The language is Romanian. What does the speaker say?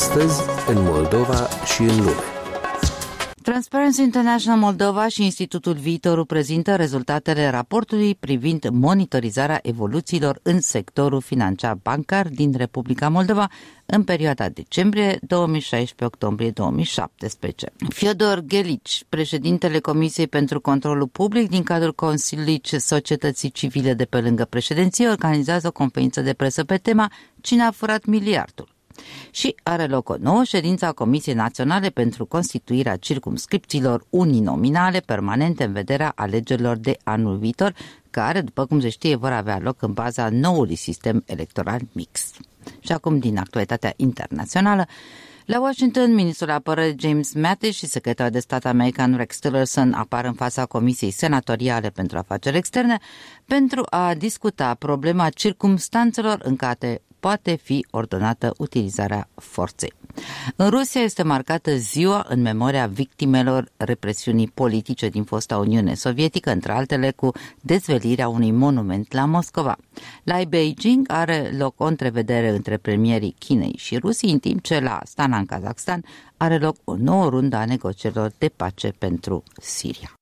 Astăzi, în Moldova și în lume. Transparency International Moldova și Institutul Viitorul prezintă rezultatele raportului privind monitorizarea evoluțiilor în sectorul financiar bancar din Republica Moldova în perioada decembrie 2016-octombrie 2017. Fiodor Ghelici, președintele Comisiei pentru Controlul Public din cadrul Consiliului Societății Civile de pe lângă președinție, organizează o conferință de presă pe tema Cine a furat miliardul? Și are loc o nouă ședință a Comisiei Naționale pentru constituirea circumscripțiilor uninominale permanente în vederea alegerilor de anul viitor, care, după cum se știe, vor avea loc în baza noului sistem electoral mixt. Și acum, din actualitatea internațională, la Washington, ministrul apărării James Mattis și secretarul de stat american Rex Tillerson apar în fața Comisiei Senatoriale pentru Afaceri Externe pentru a discuta problema circumstanțelor în care poate fi ordonată utilizarea forței. În Rusia este marcată ziua în memoria victimelor represiunii politice din fosta Uniune Sovietică, între altele cu dezvelirea unui monument la Moscova. La Beijing are loc o întrevedere între premierii Chinei și Rusiei, în timp ce la Astana, în Kazakhstan, are loc o nouă rundă a negocierilor de pace pentru Siria.